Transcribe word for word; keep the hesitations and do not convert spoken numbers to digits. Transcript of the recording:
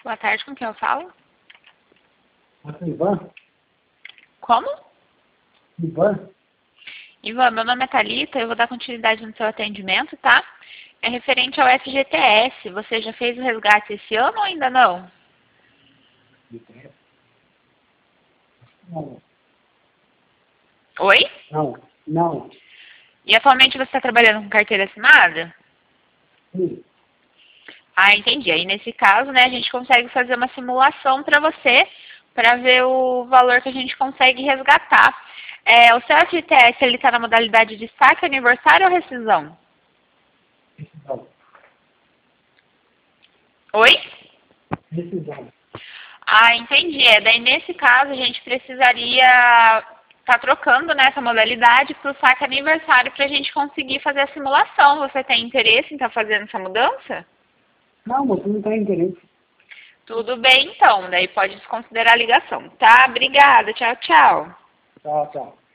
Boa tarde, com quem eu falo? Ivan? Como? Ivan? Ivan, meu nome é Thalita, eu vou dar continuidade no seu atendimento, tá? É referente ao F G T S. Você já fez o resgate esse ano ou ainda não? Não. Oi? Não. Não. E atualmente você está trabalhando com carteira assinada? Sim. Ah, entendi. Aí nesse caso, né, a gente consegue fazer uma simulação para você, para ver o valor que a gente consegue resgatar. É, o seu F G T S, ele está na modalidade de saque, aniversário ou rescisão? Decisão. Oi? Decisão. Ah, entendi. É, daí nesse caso a gente precisaria estar trocando, né, essa modalidade para o saque aniversário para a gente conseguir fazer a simulação. Você tem interesse em estar fazendo essa mudança? Não, você não tem interesse. Tudo bem, então. Daí pode desconsiderar a ligação, tá? Obrigada. Tchau, tchau. Tchau, tchau.